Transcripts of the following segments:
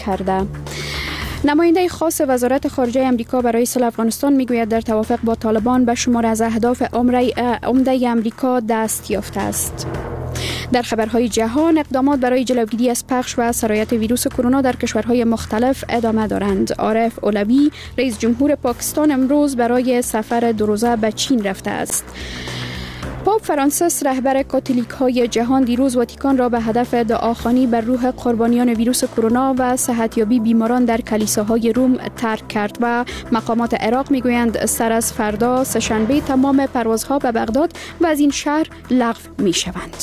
کرده. نماینده خاص وزارت خارجه آمریکا برای صلح افغانستان میگوید در توافق با طالبان به شمار از اهداف عمده آمریکا دست یافته است. در خبرهای جهان، اقدامات برای جلوگیری از پخش و سرایت ویروس کرونا در کشورهای مختلف ادامه دارند. عارف اولوی، رئیس جمهور پاکستان، امروز برای سفر 2 روزه به چین رفته است. پاپ فرانسیس، رهبر کاتولیک‌های جهان، دیروز واتیکان را به هدف دعاخوانی بر روح قربانیان ویروس کرونا و صحتیابی بیماران در کلیساهای روم ترک کرد و مقامات عراق میگویند سر از فردا سه‌شنبه تمام پروازها به بغداد و از این شهر لغو میشوند.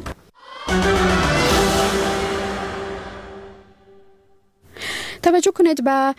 توجه کنید به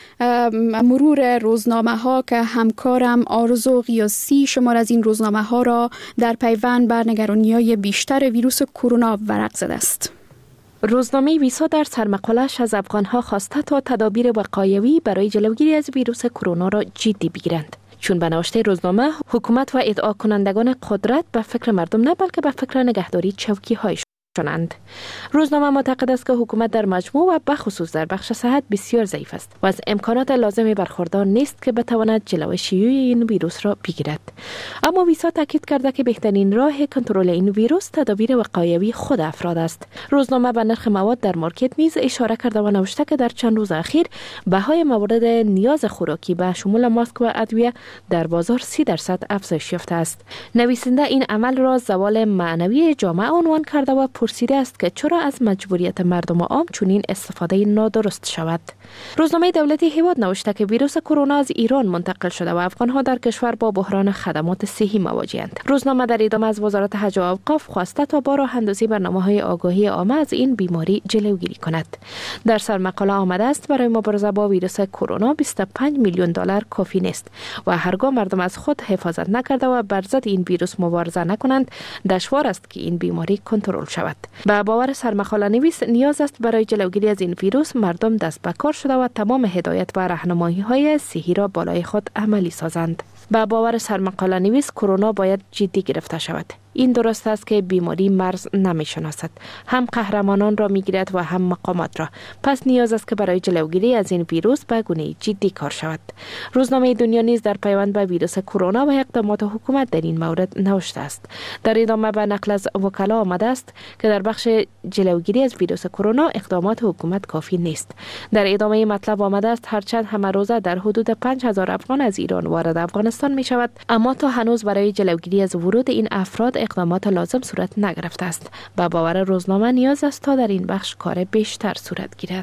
مرور روزنامه ها که همکارم آرزو غیاثی شمار از این روزنامه ها را در پیوند به نگرانی‌های بیشتر ویروس کرونا ورق زده است. روزنامه ویسا در سرمقاله‌اش از افغان‌ها خواسته تا تدابیر وقایوی برای جلوگیری از ویروس کرونا را جدی بگیرند. چون به نوشته روزنامه، حکومت و ادعا کنندگان قدرت به فکر مردم نه بلکه به فکر نگهداری چوکی‌های شدند. روزنامه معتقد است که حکومت در مجموع و بخصوص در بخش صحت بسیار ضعیف است و از امکانات لازم برخوردار نیست که بتواند جلوی شیوع این ویروس را بگیرد. اما ویسا تاکید کرده که بهترین راه کنترل این ویروس تدابیر وقایوی خود افراد است. روزنامه به نرخ مواد در مارکت نیز اشاره کرده و نوشته که در چند روز اخیر بهای موارد نیاز خوراکی به شمول ماسک و ادویه در بازار 30% افزایش یافته است. نویسنده این عمل را زوال معنوی جامعه عنوان کرده و پرسیده است که چرا از مجبوریت مردم عام چنین استفاده نادرست شود. روزنامه دولتی هیواد نوشته که ویروس کرونا از ایران منتقل شده و افغان‌ها در کشور با بحران خدمات صحی مواجه‌اند. روزنامه در ادامه از وزارت حج و اوقاف خواسته تا با راه اندازی برنامه‌های آگاهی عامه از این بیماری جلوگیری کند. در سرمقاله آمده است برای مبارزه با ویروس کرونا 25 میلیون دلار کافی نیست و هرگاه مردم از خود حفاظت نکرده و بر ضد این ویروس مبارزه نکنند، دشوار است که این بیماری کنترل شود. به باور سرمقاله نویس، نیاز است برای جلوگیری از این ویروس مردم دست به کار شده و تمام هدایت و راهنمایی‌های صحی را بالای خود عملی سازند. به باور سرمقاله نویس، کرونا باید جدی گرفته شود. این درست است که بیماری مرز نمی‌شناسد، هم قهرمانان را می‌گیرد و هم مقامات را. پس نیاز است که برای جلوگیری از این ویروس به گونه جدی کار شود. روزنامه دنیا نیز در پیوند به ویروس کرونا و اقدامات حکومت در این مورد نوشته است. در ادامه به نقل از وکلا آمده است که در بخش جلوگیری از ویروس کرونا اقدامات حکومت کافی نیست. در ادامه مطلب آمده است هرچند همه روزه در حدود 5000 افغان از ایران وارد افغانستان می‌شود، اما تا هنوز برای جلوگیری از ورود این افراد اقدامات لازم صورت نگرفته است. با باور روزنامه نیاز است تا در این بخش کار بیشتر صورت گیرد.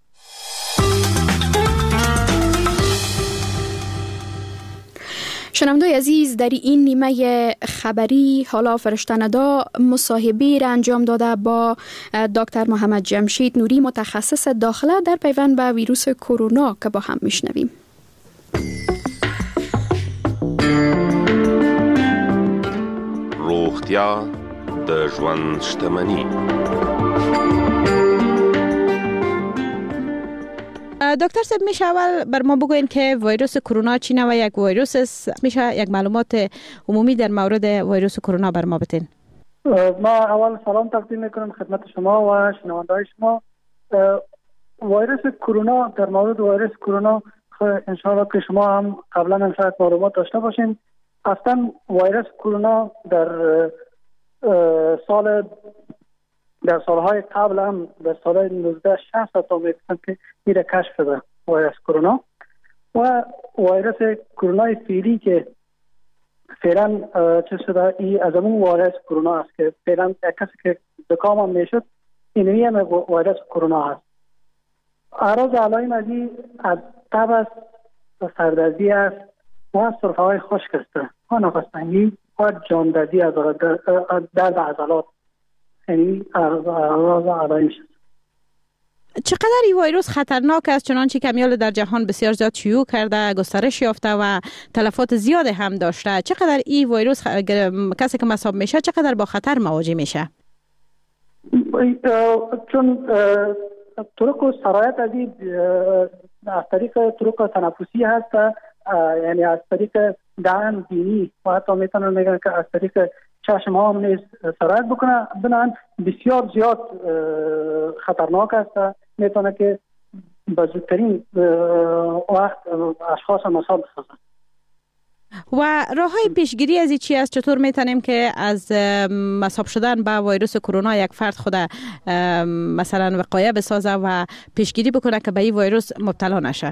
شنوندگان عزیز، در این نیمه خبری حالا فرشته ندا مصاحبه را انجام داده با دکتر محمد جمشید نوری، متخصص داخله در پیوند به ویروس کرونا، که با هم میشنویم. روغتیا د ژوند شتمني. دکتر صاحب، میشه اول بر ما بگوین که ویروس کرونا چی و یک ویروس است؟ میشه یک معلومات عمومی در مورد ویروس کرونا بر ما بتین؟ ما اول سلام تقدیم میکنم خدمت شما و شنونده‌های شما. ویروس کرونا، در مورد ویروس کرونا انشاءالله که شما هم قبلا شاید معلومات داشته باشین. اصلا ویروس کرونا در سالهای قبل هم در سال 1960 تا میگفتن که میره کشف شده ویروس کرونا و ویروس کرونا فعلی که فعلا چه شده ای از اون ویروس کرونا است که فعلا کسی که زکام هم میشد اینوی هم ویروس کرونا هست. اعراض علائم از این از تب است و سردردی است و سرفه های خشک است و نفس تنگی و جاندردی از درد عضلات، یعنی اعراض علائم شد. چقدر این ویروس خطرناک است؟ چنانچه که میال در جهان بسیار زیاد شیوع کرده، گسترش یافته و تلفات زیاد هم داشته. چقدر این ویروس کسی که مصاب میشه چقدر با خطر مواجه میشه؟ چون طرق سرایت از طریق طرق تنفسی هست، یعنی از طریق دهن، بینی و حتی میتونن میگن که از طریق چشم ها هم نیز سرایت بکنه. بنابراین بسیار زیاد خطرناک است. میتونه که به زودترین وقت اشخاص مصاب بسازند. و راههای پیشگیری از این چی است؟ چطور میتونیم که از مصاب شدن با ویروس کرونا یک فرد خود مثلا وقایه بسازه و پیشگیری بکنه که به این ویروس مبتلا نشه؟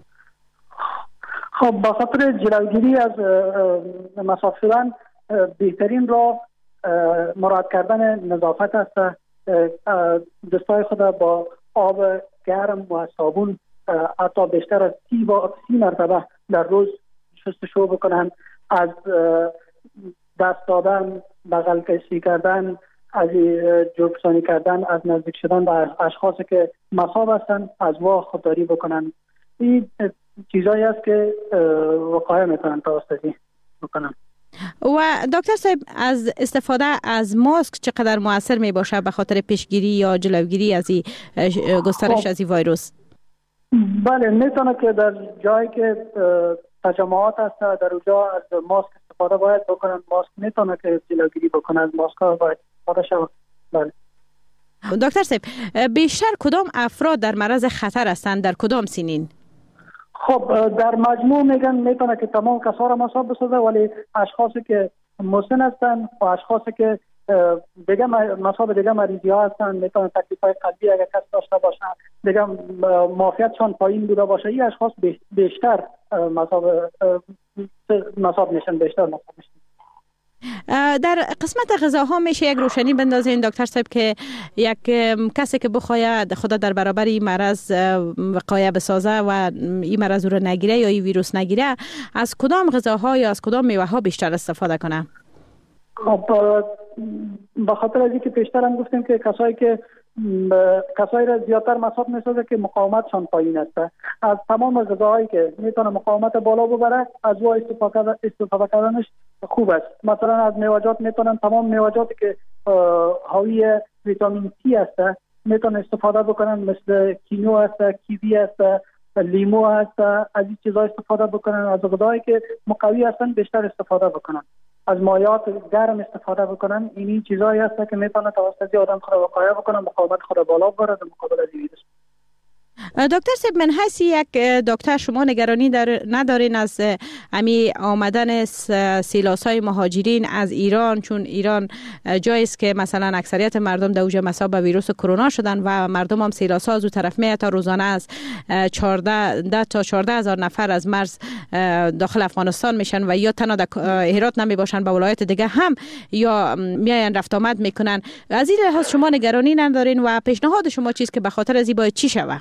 خب با خاطر جلوگیری از مصاب شدن بهترین راه مراعات کردن نظافت است. دستای خود با آب گرم و صابون حتی بیشتر از 30 مرتبه در روز شستشو بکنن. از دست دادن، بغل کشی کردن، از جوبسانی کردن، از نزدیک شدن به اشخاصی که مصاب هستند از وا خودداری بکنن. این چیزایی است که وقایه میتونن توسطی بکنن. و دکتر صاحب از استفاده از ماسک چقدر مؤثر می باشه به خاطر پیشگیری یا جلوگیری از این گسترش از این ویروس؟ بله، میتونه که در جایی که تجمعات هست در اونجا از ماسک استفاده باید بکنن. ماسک میتونه که جلوگیری بکنه، از ماسک ها باید استفاده شود. بله. دکتر صاحب بیشتر کدام افراد در معرض خطر هستند، در کدام سنین؟ خب در مجموع میگن میتونه که تمام کسا را مصاب بسازه، ولی اشخاصی که مسن هستن و اشخاصی که دیگه مصاب دیگه مریضی ها هستن، میتونه تکلیف های قلبی اگر کس داشته باشن، دیگه معافیتشان پایین بوده باشه، این اشخاص بیشتر مصاب میشن، بیشتر مصاب میشن. در قسمت غذاها میشه یک روشنی بندازین دکتر صاحب که یک کسی که بخواید خدا در برابر این مرض وقایه بسازه و این مرض رو نگیره یا این ویروس نگیره، از کدام غذاها یا از کدام میوه ها بیشتر استفاده کنه؟ خب به خاطر از اینکه پیشتر هم گفتیم که کسایی را زیادتر مصاب میسازه که مقاومتشان پایین است. از تمام غذاهایی که میتونه مقاومت بالا ببره از او استفاده کردنش خوب است. مثلا از میوه‌جات میتونن تمام میوه‌جاتی که حاوی ویتامین سی است میتونن استفاده بکنن، مثل کینو است، کیوی است، لیمو است. از این چیزا استفاده بکنن. از غذاهایی که مقوی هستن بیشتر استفاده بکنن. از مایعات گرم استفاده بکنن. این چیزایی هست که میتونه توسط آدم خود وقایه بکنه، مقاومت خود بالا ببره در مقابل از ویروس. دکتر صاحب من حیث یک دکتر شما نگرانی ندارین از امی آمدن سیلاسای مهاجرین از ایران؟ چون ایران جایی است که مثلا اکثریت مردم در اونجا مصاب به ویروس کرونا شدن و مردم هم سیلاسا از اون طرف میاد تا روزانه از 14 تا 14,000 نفر از مرز داخل افغانستان میشن و یا تنها در هرات نمی باشن به ولایت دیگه هم یا میاین رفت آمد میکنن. از این لحاظ شما نگرانی ندارین و پیشنهاد شما چیست که به خاطر از این باید چی شود؟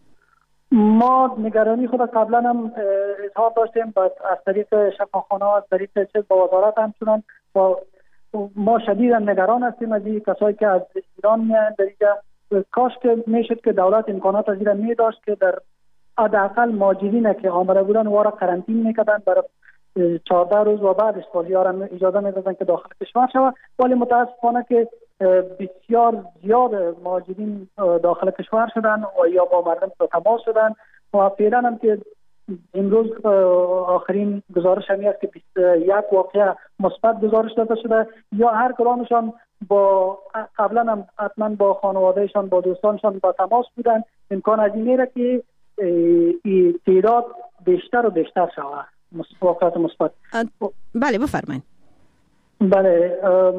ما نگرانی خود قبلا هم اظهار داشتیم از طریق شفاخانه ها، از طریق چیز با وزارت هم شدن و ما شدیدا نگران هستیم از این کسایی که از ایران میان. در اینجا کاش که میشد که دولت امکانات از ایران می داشت که در حداقل مهاجرین که آمده بودن و را قرنطینه میکردن برای 14 روز و بعدش بازیارم اجازه میدادن که داخل کشور شود. ولی متاسفانه که بسیار زیاد مهاجرین داخل کشور شدن و یا با مردم تماس شدن و فعلا هم که امروز آخرین گزارش همی است که 21 واقعه مثبت گزارش داده شده. یا هر کدامشان با قبلا هم حتما با خانوادهشان با دوستانشان با تماس بودن. امکان از این میره که این تعداد بیشتر و بیشتر شود. واقعات مثبت. بله بفرمایید. بله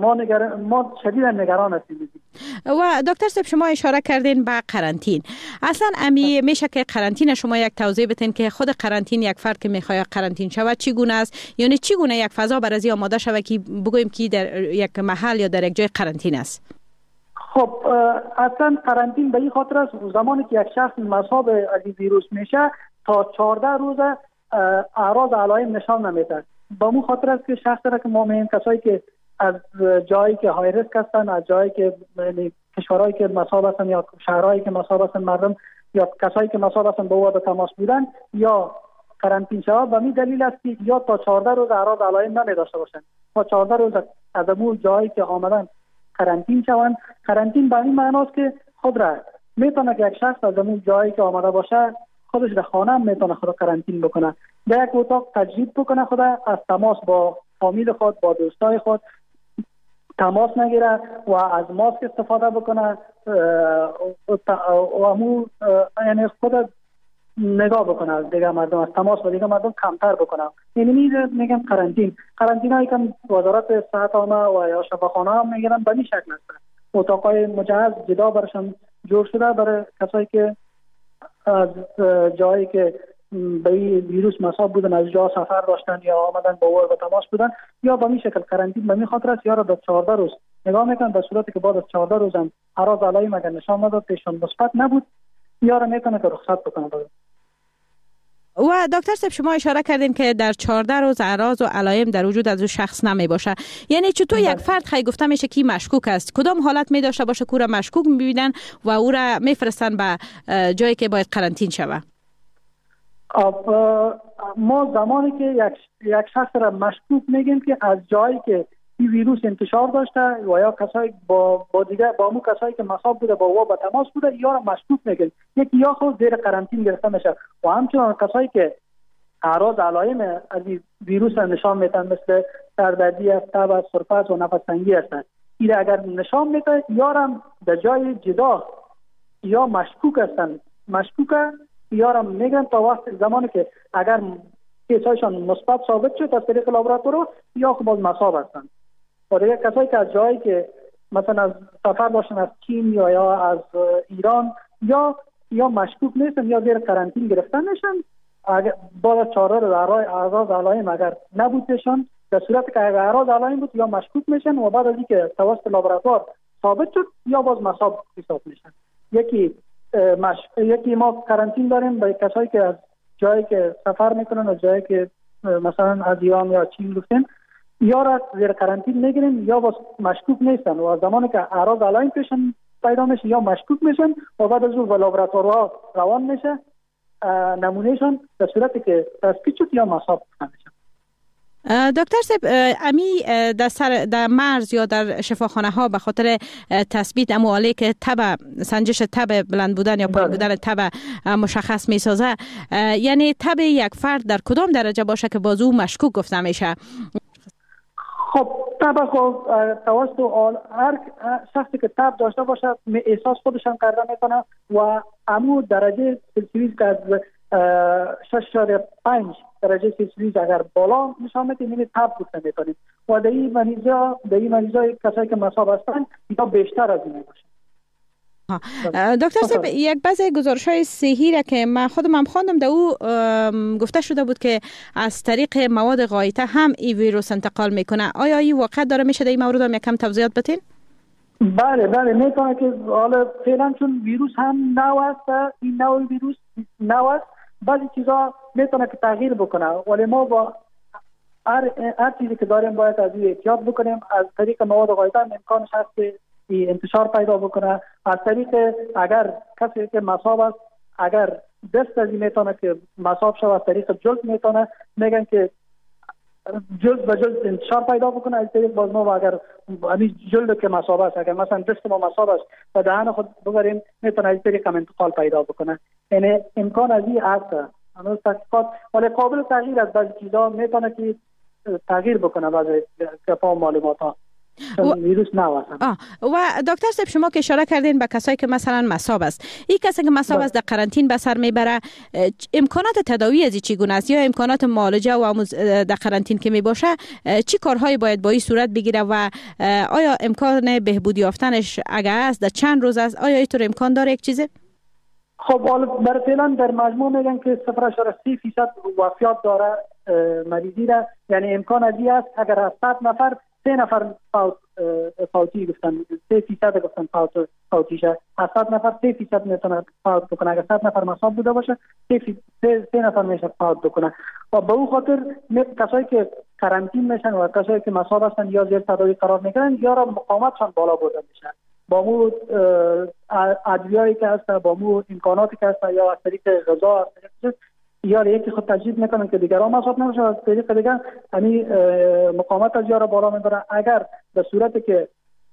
ما شدیدا نگران هستیم. و دکتر صاحب شما اشاره کردین به قرنطین. اصلا امی میشه که قرنطین شما یک توضیح بدین که خود قرنطین یک فرد که میخواد قرنطین شود چگونه است؟ یعنی چگونه یک فضا برای آماده شود که بگوییم که در یک محل یا در یک جای قرنطین است؟ خب اصلا قرنطین به این خاطر است زمانی که یک شخص مصاب از این ویروس میشه تا 14 روز اعراض علائم نشان نمیده. با مو خاطر است که شخص را که ما میگیم کسایی که از جایی که های ریسک هستن، از جایی که کشورهایی که مصاب هستن یا شهرهایی که مصاب هستن مردم یا کسایی که مصاب هستن با او به تماس بودن یا قرنطین شود. به این دلیل است که یا تا 14 روز اعراض علائم نداشته باشند تا 14 روز از اون جایی که آمدن قرنطین شوند. قرنطین به این معناست که خود را میتونه که یک شخص از اون جایی که آمده باشه خودش در خانه میتونه خود قرنطین بکنه، در یک اتاق تجدید بکنه، خود از تماس با فامیل خود با دوستای خود تماس نگیره و از ماسک استفاده بکنه و یعنی خود نگاه بکنه از دیگه مردم، از تماس با دیگه مردم کمتر بکنه. یعنی میگم قرنطینه که وزارت صحت عامه و یا شفاخانه هم میگن به این شکل است. اتاقای مجهز جدا برشان جور شده برای کسایی که از جایی که به ویروس مصاب بودن، از جا سفر داشتن یا آمدن با او به تماس بودن، یا به این شکل قرنطینه به این خاطر است یا را به 14 روز نگاه میکنن. به صورتی که بعد از 14 روز هم اعراض علائم اگر نشان نداد، پیشان مثبت نبود، یا را میکنه که رخصت بکنه. و دکتر صاحب شما اشاره کردین که در 14 روز اعراض و علائم در وجود از او شخص نمی باشه. یعنی چطور یک فرد خیلی گفته میشه که مشکوک است؟ کدام حالت می داشته باشه که او را مشکوک میبینن و او را میفرستن به جایی که باید قرنطینه شود؟ ما زمانی که یک شخص را مشکوک میگیم که از جایی که این ویروس انتشار داشته و یا کسایی با مو کسایی که مصاب بوده با او به تماس بوده، یا را مشکوک میگیم. یکی یا خود زیر قرنطینه گرفته میشه. و همچنان کسایی که اعراض علائم از این ویروس نشان میدن، مثل سردردی است، تب است، سرفه و نفس تنگی هستند، این اگر نشان میده یا را در جای جدا یا مشکوک هستند، مشکوکه یا را میگن تا وقت زمانی که اگر کیسایشان مثبت ثابت شد از طریق لابراتوار یا خود باز مصاب هستند. و دیگه کسایی که از جایی که مثلا از سفر داشتن از چین یا از ایران یا مشکوک نیستن یا زیر قرنطینه گرفتن میشن، اگر بعد از 14 روز اعراض علائم اگر نبودشان، در صورتی که اگر اعراض علائم بود یا مشکوک میشن و بعد از اینکه توسط لابراتوار ثابت شد یا باز مصاب حساب میشن. یکی ما قرنطینه داریم برای کسایی که از جایی که سفر میکنن، از جایی که مثلا از ایران یا چین گفتن، یا را زیر قرنطینه میگیریم یا باز مشکوک نیستن و زمانی که اعراض علائم پیشن پیدا میشه یا مشکوک میشن و بعد از اون به لابراتوارها روان میشه نمونهشان، در صورتی که تثبیت شد یا مصاب میشن. دکتر صاحب امی در مرز یا در شفاخانه ها به خاطر تثبیت اموالی که سنجش تب بلند بودن یا پایین بودن تب مشخص می سازه، یعنی تب یک فرد در کدام درجه باشه که باز او مشکوک گفته میشه؟ خب تب خب توسط هر شخصی که تب داشته باشه احساس خودشان کرده میکنه و امو درجه سلسیوس که از 6.5 درجه سلسیوس اگر بالا نشان میده اینو تب گفته میکنیم و در این مریضا کسایی که مصاب هستن یا بیشتر از این باشه. دکتر صاحب یک بعضی گزارش‌های صحی را که من خودم هم خواندم در او گفته شده بود که از طریق مواد غایطه هم این ویروس انتقال میکنه. آیا این واقع داره میشه در این مورد هم یکم توضیحات بدین؟ بله میتونه که حالا فعلا چون ویروس هم نو است، این نوع ویروس نو است، بعضی چیزا میتونه که تغییر بکنه، ولی ما با هر چیزی که داریم باید از این احتیاط بکنیم. از طریق مواد غایطه امکانش هست که انتشار پیدا بکنه. از طریق اگر کسی که مصاب است اگر دست از این میتونه که مصاب شود، از طریق جلد میتونه میگن که جلد به جلد انتشار پیدا بکنه. از طریق باز ما اگر همین جلد که مصاب است اگر مثلا دست ما مصاب است و دهن خود ببریم میتونه از طریق انتقال پیدا بکنه. یعنی امکان از این هست. هنوز تحقیقات ولی قابل تغییر از بعضی چیزا میتونه که تغییر بکنه بعضی کفا معلومات ها. ویروس و دکتر صاحب شما که اشاره کردین به کسایی که مثلا مصاب است، این کسی که مصاب است در قرنطینه به سر میبره، امکانات تداوی از چگونه است یا امکانات معالجه و در قرنطینه که میباشه چی کارهایی باید با این صورت بگیره و آیا امکان بهبودی یافتنش اگر است در چند روز است؟ آیا اینطور امکان داره یک چیزی؟ خب برای فعلا در مجموع میگن که 0.3% وفیات داره مریضی را. یعنی امکان ازی است اگر از 100 نفر 3 نفر فوتی گفتن 3% گفتن فوتیشه، از 100 نفر 3% میتونه فوت بکنه. اگر 100 نفر مصاب بوده باشه 3 نفر میشه فوت بکنه. و به اون خاطر کسایی که قرنطینه میشن و کسایی که مصاب هستن یا زیر تداوی قرار میگیرن یا را مقاومتشان بالا برده میشن با مو ادویه‌ای که هست، با مو امکاناتی که هست، یا از طریق غذا، از طریق یا یکی خود تجدید میکنن که دیگران مصاب نمیشه، از طریق دیگر یعنی مقاومت از یارا بالا میبره. اگر به صورتی که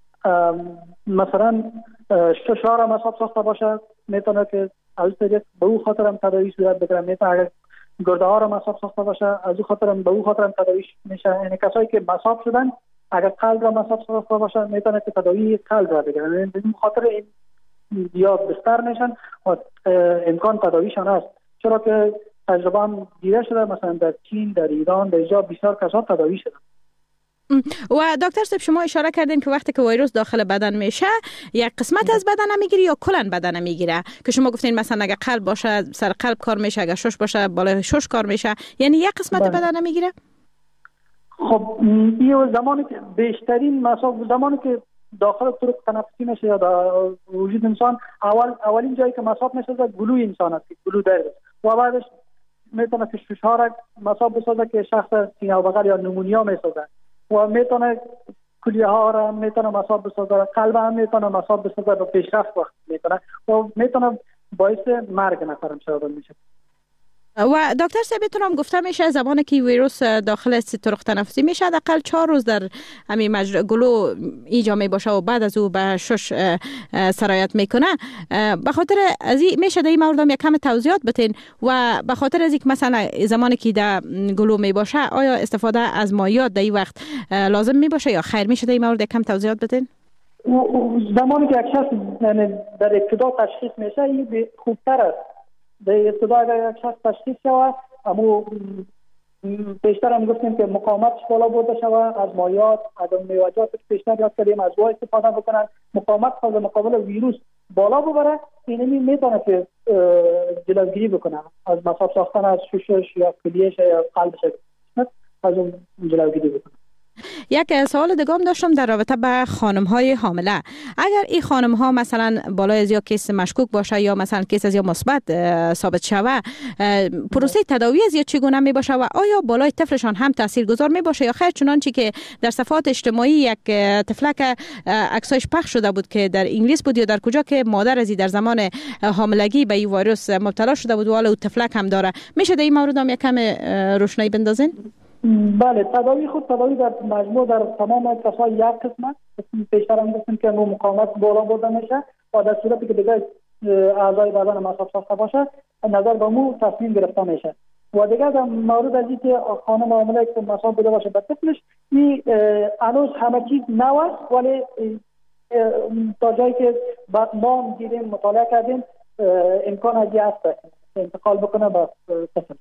مثلا ششار مصاب ساخته باشه میتونه که از طریق به او خاطر هم تداوی صورت بگیره. میتونه اگر گرده ها را مصاب ساخته باشه از او خاطر هم به او خاطر هم تداوی میشه. یعنی کسایی که مصاب شدن اگر قلب را مصاب ساخته باشه میتونه که تداوی قلب را بگیره. یعنی به خاطر این زیاد بستر میشن و امکان تداویشان هست. چرا که تجربه هم دیده شده، مثلا در چین، در ایران، در اینجا بسیار کسان تداوی شدن. و دکتر صاحب شما اشاره کردین که وقتی که ویروس داخل بدن میشه یک قسمت از بدن میگیره یا کلا بدن میگیره، که شما گفتین مثلا اگه قلب باشه سر قلب کار میشه، اگه شش باشه بالای شش کار میشه، یعنی یک قسمت بدن میگیره؟ خب این زمانی که بیشترین مسائل زمانی که داخل طرق تنفسی میشه یا در وجود انسان، اولین جایی که مصاب میشه گلوی انسان است، گلو درد، و بعدش میتونه فشفش‌ها را مصاب بسازه که شخص سینه و بغل یا نمونیا میسازه، و میتونه کلیه ها را میتونه مصاب بسازه، قلب هم میتونه مصاب بسازه و پیشرفت وقت میکنه و میتونه باعث مرگ نفر میشه. و دکتر صاحب میتونم گفته میشه زمانی که ویروس داخل طرق تنفسی میشه حداقل 4 روز در همین گلو ایجا می باشه و بعد از او به شش سرایت میکنه. به خاطر از این میشه در این مورد هم یک کم توضیحات بتین، و به خاطر از اینکه مثلا زمانی که در گلو می باشه آیا استفاده از مایعات در این وقت لازم می باشه یا خیر میشه در این مورد یک کم توضیحات بتین؟ زمانی که یک شخص در ابتدا تشخیص میشه این خوبتر است. در ابتدا اگر یک شخص تشخیص شود، اما بیشتر هم گفتیم که مقاومتش بالا برده شود، از مایعات، از میوه‌جات که بیشتر یاد کردیم از وای استفاده بکنن، مقاومت خود مقابل ویروس بالا ببره، اینمی میتونه که جلوگیری بکنه از مصاب ساختن از ششش یا کلیهش یا قلبش، از اون جلوگیری بکنه. یک سوال دیگه هم داشتم در رابطه با خانم‌های حامله. اگر این خانم‌ها مثلا بالای از یا کیس مشکوک باشه یا مثلا کیس از یا مثبت ثابت شوه، پروسه تداوی از یا چگونه می باشه و آیا بالای طفلشان هم تاثیرگذار می باشه یا خیر؟ چنانچه که در صفحات اجتماعی یک طفلک عکسایش پخش شده بود که در انگلیس بود یا در کجا که مادر ازی در زمان حاملگی به این ویروس مبتلا شده بود و حالا او طفلک هم داره، میشه در این مورد هم یک کم روشنایی بندازین؟ بله، تداوی خود تداوی در مجموع در تمام کسای یک قسمت بیشتر هم گفتیم که مقاومت بالا برده میشه و در صورتی که دیگه اعضای بدن مصاب ساخته باشه نظر به مو تصمیم گرفته میشه. و دیگه در مورد از اینکه خانم حامله که مصاب بوده باشه به طفلش، این هنوز همه چیز نو است، ولی تا جایی که ما دیدیم مطالعه کردیم امکان از این هست انتقال بکنه به طفل.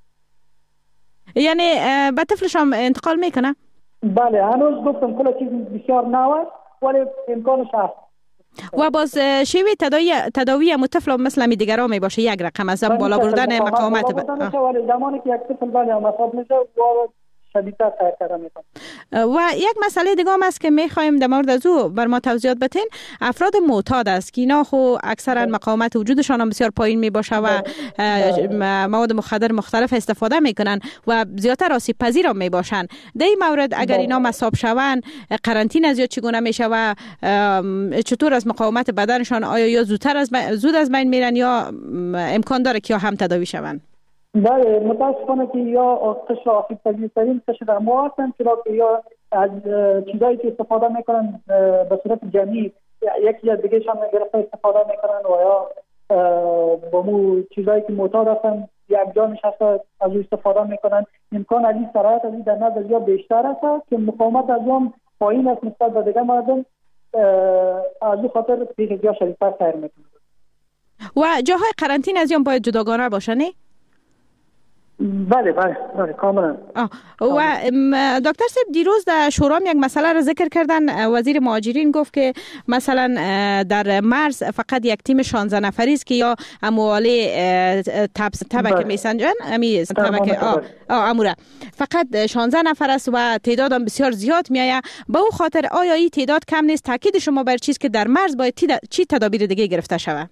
یعنی به طفلش هم انتقال میکنه؟ بله، هنوز گفتم کل چیز بسیار نو است ولی امکانش هست. و باز شیوه تداوی هم طفل مثل می دیگر ها می باشه یک رقم از بالا بردن مقاومت ولی زمانی که یک طفل بله مصاب میشه و شدیدتر تاثیر کردن میکنه. و یک مسئله دیگه هم است که میخوایم در مورد از او بر ما توضیحات بدین. افراد معتاد است که اینا خو اکثرا مقاومت وجودشان هم بسیار پایین می باشه و مواد مخدر مختلف استفاده میکنن و زیادتر آسیب پذیر هم می باشن. در این مورد اگر اینا مصاب شوند قرنطینه از چگونه میشه و چطور از مقاومت بدنشان آیا یا زود از بین میرن یا امکان داره که هم تداوی شوند؟ بله، متاسفانه که یا قشر آسیب پذیرترین قشر ما هستند که یا از چیزایی که استفاده میکنن به صورت جمعی یکی از دیگه شان گرفته استفاده میکنن و یا با مو چیزایی که معتاد هستن یک جا نشسته از او استفاده میکنن. امکان از این سرایت از این در نظر یا بیشتر است که مقاومت از اون پایین است نسبت به دیگه مردم، از او خاطر پیش یا شدیدتر تاثیر میکنه. و جاهای قرنطینه از اون باید جداگانه باشه نه؟ بله کاملا. و دکتر صاحب دیروز در شورا یک مسئله را ذکر کردن. وزیر مهاجرین گفت که مثلا در مرز فقط یک تیم 16 نفری است که یا اموالی تبک میسنجن اموره فقط 16 نفر است و تعداد هم بسیار زیاد میآید. به او خاطر آیا این تعداد کم نیست؟ تاکید شما بر چیز که در مرز باید چی تدابیر دیگه گرفته شود؟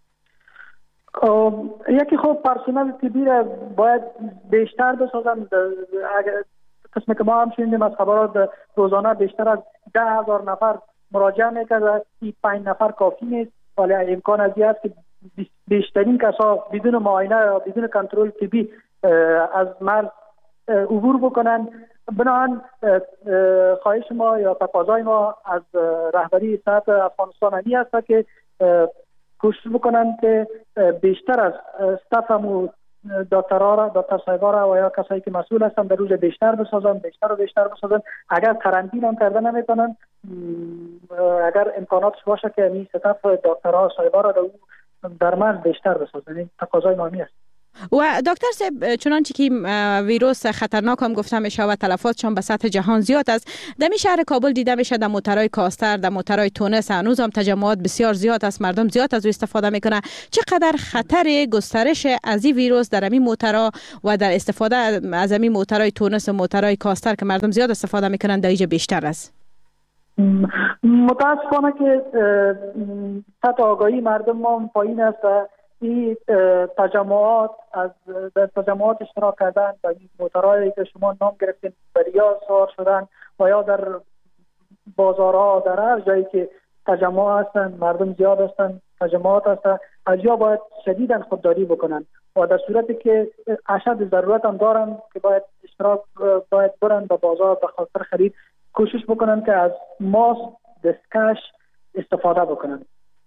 یکی خب پرسنل طبی را باید بیشتر بسازن. قسمی که ما هم شنیدیم از خبرات روزانه بیشتر از 10,000 نفر مراجعه میکرد. این 5 نفر کافی نیست، ولی امکان از این است که بیشترین کسا بدون معاینه یا بدون کنترل طبی از مرز عبور بکنن. بنابراین خواهش ما یا تقاضای ما از رهبری سطح افغانستان همی است که کوشش بکنن که بیشتر از استافمو دکتر صاحبا و یا کسایی که مسئول هستن در روز بیشتر بسازن. اگر قرنطینه هم کردن نمیتونن، اگر امکاناتش باشه که این استاف دکترها صاحبا را در مرز بیشتر بسازن. تقاضای ما است. و دکتر صاحب چنانچه که ویروس خطرناک هم گفته میشه و تلفاتشان به سطح جهان زیاد است، در شهر کابل دیده میشه در موترهای کاستر، در موترهای تونس هنوز هم تجمعات بسیار زیاد است، مردم زیاد از او استفاده میکنه. چقدر خطر گسترش از این ویروس در این موترها و در استفاده از این موترهای تونس و موترهای کاستر که مردم زیاد استفاده میکنن در اینجا بیشتر است؟ متاسفانه که سطح آگاهی مردم ما پایین است. این تجمعات در تجمعات اشتراک کردن و این موترهایی که شما نام گرفتین به ریاض سوار شدن و یا در بازارها در هر جایی که تجمع هستن، مردم زیاد هستن، تجمعات هستن، از یا باید شدیداً خودداری بکنن و در صورتی که اشد ضرورت هم دارن که باید برن به بازار به خاطر خرید، کوشش بکنن که از ماسک، دستکش استفاده بکنن.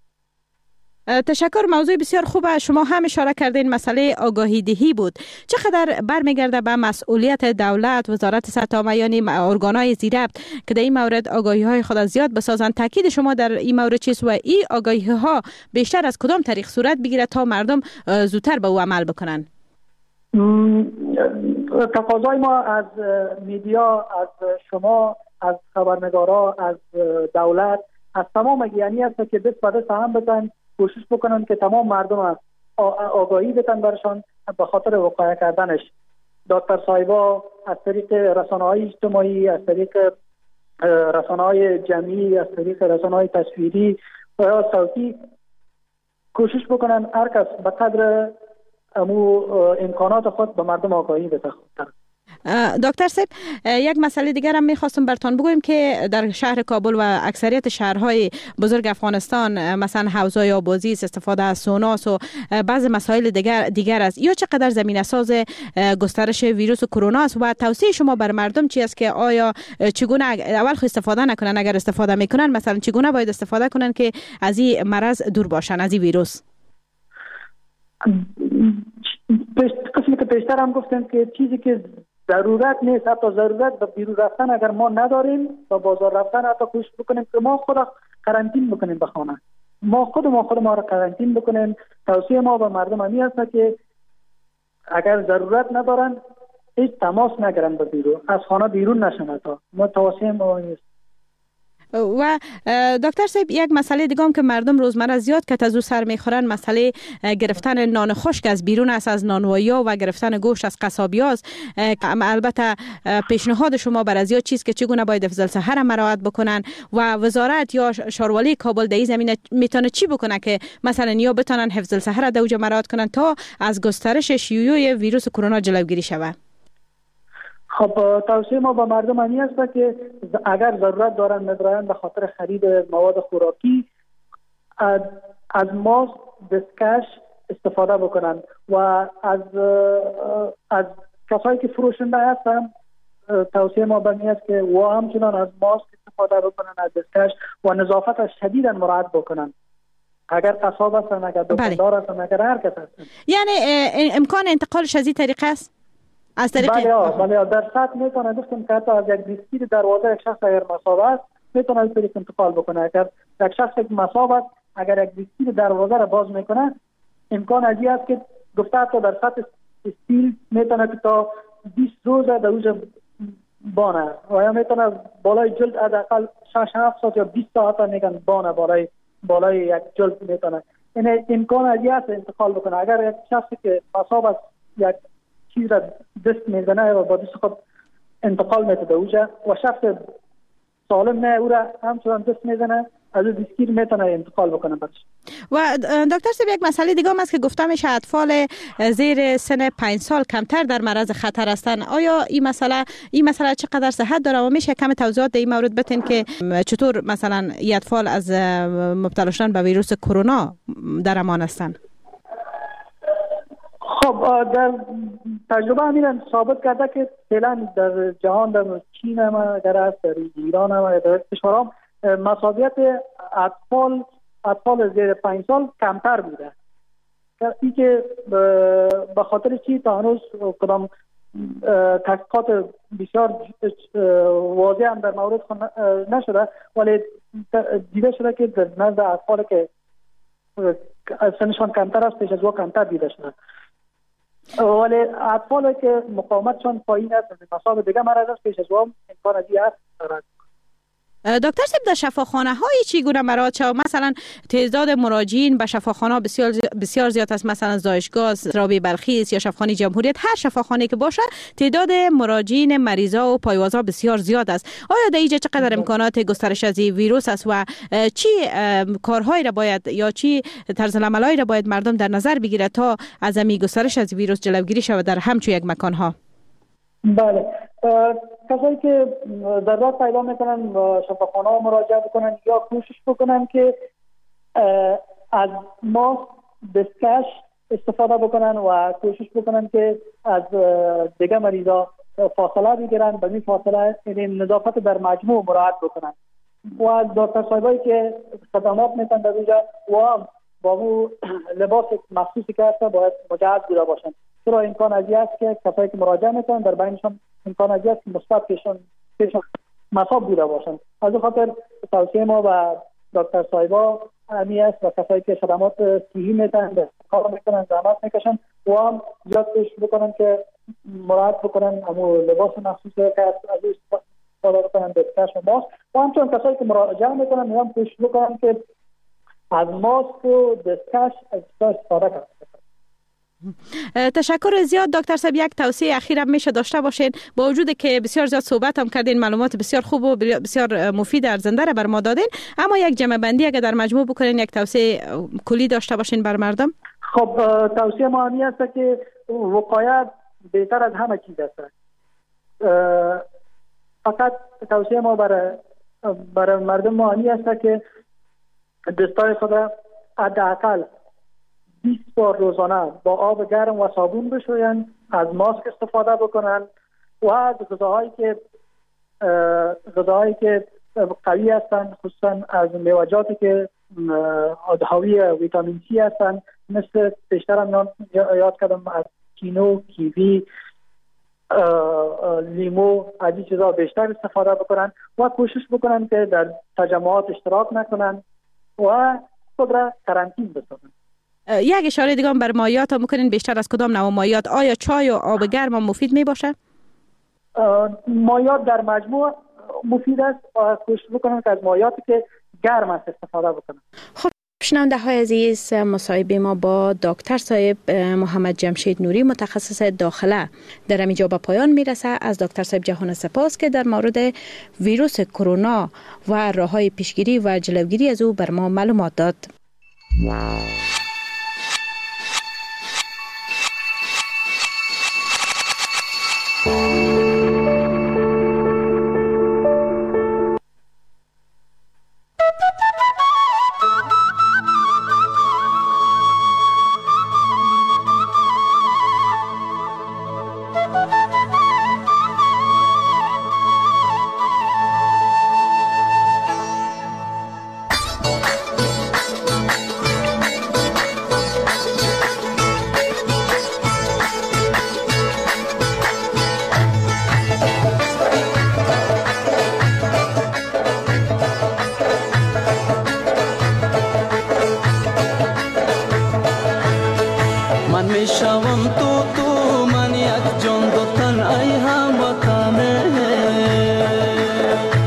تشکر. موضوع بسیار خوبه. شما هم اشاره کردین مسئله آگاهی دهی بود. چقدر برمیگرده به مسئولیت دولت، وزارت صحت عامه یعنی ارگان‌های زیربط که در این مورد آگاهی‌های خود زیاد بسازند؟ تاکید شما در این مورد چیست و این آگاهی‌ها بیشتر از کدام طریق صورت بگیره تا مردم زودتر به او عمل بکنن؟ تقاضای ما از میدیا، از شما، از خبرنگارا، از دولت، از تمام یعنی است که دست به دست هم بزنن، کوشش بکنن که تمام مردم آگاهی بدن برشان به خاطر وقایع کردنش. دکتر صاحبا از طریق رسانه‌های اجتماعی، از طریق رسانه‌های جمعی، از طریق رسانه‌های تصویری و یا صوتی کوشش بکنن هر کس به قدر امکانات خود به مردم آگاهی بده. دکتر صاحب، یک مسئله دیگر هم میخواستم برتان بگویم که در شهر کابل و اکثریت شهرهای بزرگ افغانستان مثلا حوزه آبازی استفاده از سوناس و بعض مسائل دیگر است. یا چقدر زمینه ساز گسترش ویروس کرونا است و توصیه شما بر مردم چی است که آیا چگونه اول خود استفاده نکنن، اگر استفاده میکنن مثلا چگونه باید استفاده کنن که از این مرض دور باشن، از این ویروس؟ قسمی که پیشتر هم گفتم که چیزی که ضرورت نیست، حتی ضرورت به بیرون رفتن اگر ما نداریم، به بازار رفتن حتی کوشش بکنیم که ما خود قرنطین بکنیم به خانه، ما خود ما را قرنطین بکنیم. توصیه ما به مردم همی است که اگر ضرورت ندارن هیچ تماس نگیرن به بیرون، از خانه بیرون نشن. تا ما توصیه ما نیست. و دکتر صاحب، یک مسئله دیگه هم که مردم روزمره زیاد که از او سر میخورن مسئله گرفتن نان خشک از بیرون است، از نانوایی‌ها و گرفتن گوشت از قصابی‌ها است. البته پیشنهاد شما بر از چیز که چگونه باید حفظ الصحه مراعات بکنن و وزارت یا شاروالی کابل در این زمینه میتونه چی بکنه که مثلا یا بتونن حفظ الصحه را در اوج مراعات کنن تا از گسترش شیوع ویروس کرونا جلوگیری شود؟ خب توصیه ما با مردم همی است که اگر ضرورت دارن ندارن به خاطر خرید مواد خوراکی از ماسک، دستکش استفاده بکنن و از کسایی که فروشنده هستن توصیه ما به این است که و همچنان از ماسک استفاده بکنن، از دستکش و نظافت از شدیداً مراعات بکنن. اگر قصاب هستن، اگر دکاندار هستن، اگر هر کس هستن. یعنی امکان انتقالش از این طریقه است؟ از طریق بله در سطح میتونه گفتم که حتی از یک دیسکیر دروازه یک شخص اگر مصاب است میتونه از طریق انتقال بکنه. اگر یک شخص که مصاب است اگر یک دیسکیر دروازه را باز میکنه امکان ازی است که گفته حتی در سطح استیل میتونه که تا 20 روز در اوج بانه و یا میتونه بالای جلد حداقل 6-7 ساعت یا 20 ساعت میگن بانه بالای یک جلد میتونه. این امکان ازی است انتقال بکنه. اگر یک شخصی که مصاب است یک چیز را دست میزنه و با دست خود انتقال میده اوجا و شخص سالم نه او را همچنان دست میزنه از او دیسکیر میتونه انتقال بکنه برش. و دکتر صاحب، یک مسئله دیگه هم است که گفته میشه اطفال زیر سن 5 سال کمتر در معرض خطر هستند. آیا این مسئله چقدر صحت داره و میشه کم توضیحات در این مورد بدین که چطور مثلا این اطفال از مبتلا شدن به ویروس کرونا در امان هستند؟ خب در تجربه همین ثابت کرده که فعلا در جهان، در چین هم اگر است، در ایران هم، در کشورها مصابیت اطفال زیر 5 سال کمتر بوده. این که به خاطر چی تا هنوز کدام تحقیقات بسیار واضح هم در مورد نشده، ولی دیده شده که در نزد اطفال که سنشان کمتر است پیش از او کمتر دیده شده. ولی اطفالی که مقاومتشان پایین است مصاب دیگه مرض است پیش از وام امکان از این است. دکتر صاحب در شفاخانه های چگونه مراد شد؟ مثلا تعداد مراجعین به شفاخانه بسیار زیاد است، مثلا زایشگاه رابعه بلخیس یا شفاخانه جمهوریت، هر شفاخانه که باشه تعداد مراجعین مریضا و پایوازا بسیار زیاد است. آیا در اینجا چقدر امکانات گسترش از این ویروس است و چی کارهایی را باید یا چی طرز العملایی را باید مردم در نظر بگیرد تا از این گسترش از ویروس جلوگیری شود در همچون یک مکان ها؟ بله، کسایی که ضرورت پیدا میکنن شفاخانه ها مراجعه بکنن یا کوشش بکنن که از ماسک دستکش استفاده بکنن و کوشش بکنن که از دیگه مریضا فاصله بگیرن، به این فاصله نظافت در مجموع مراعات بکنن و دکتر صاحبایی که خدمات میتن در اینجا و با اون لباس مخصوصی که هست باید مجهز بوده باشن. چرا امکان ازی است که کسایی که مراجعه میکنن در بینشان امکان ازی است که مثبت پیشون مصاب بوده باشن. از این خاطر توصیه ما و دکتر صاحبا همی است و کسایی که خدمات صحی میتن کار میکنن زحمت میکشن و هم زیاد کوشش بکنن که مراعات بکنن همون لباس مخصوصی که از استفاده بکنن دستکش و ماسک و همچنین کسایی که مراجعه میکنن هم کوشش بکنن که از ماسک و دستکش استفاده کنن. تشکر زیاد دکتر صاحب. یک توصیه اخیرا میشه داشته باشین، با وجود که بسیار زیاد صحبت هم کردین، معلومات بسیار خوب و بسیار مفید ارزنده را بر ما دادین، اما یک جمع بندی اگر در مجموع بکنین، یک توصیه کلی داشته باشین بر مردم. خب توصیه ما همی است که وقایت بهتر از همه چیز است. فقط توصیه ما برای مردم ما همی است که دستای خود را حداقل 20 بار روزانه با آب گرم و صابون بشویند، از ماسک استفاده بکنند و از غذاهایی که قوی هستند، خصوصا از میوه‌جاتی که حاوی ویتامین سی هستند، مثل بیشتر هم یاد کردم از کینو، کیوی، لیمو، از این چیزا بیشتر استفاده بکنند و کوشش بکنند که در تجمعات اشتراک نکنند و خود را قرنطینه بسازند. یک اشاره دیگه بر مایعات هم میکنین، بیشتر از کدام نوع مایعات؟ آیا چای و آب گرم هم مفید می باشه؟ مایعات در مجموع مفید است و کوشش بکنن که از مایعاتی که گرم است استفاده بکنن. خب شنونده های عزیز، مصاحبه ما با دکتر صاحب محمد جمشید نوری متخصص داخله در اینجا به پایان میرسه. از دکتر صاحب جهان سپاس که در مورد ویروس کرونا و راههای پیشگیری و جلوگیری از او بر ما معلومات داد.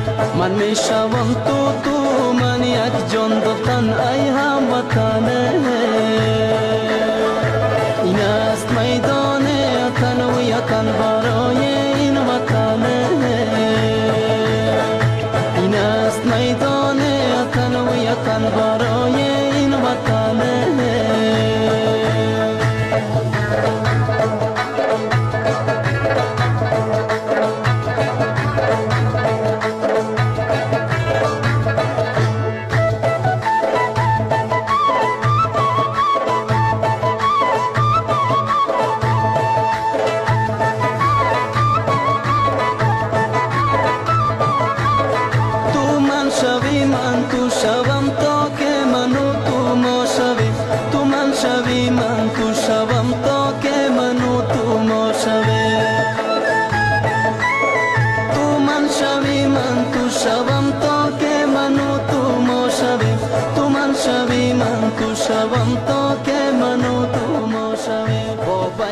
من میشوم تو من یک جان دو تن ای هموطنه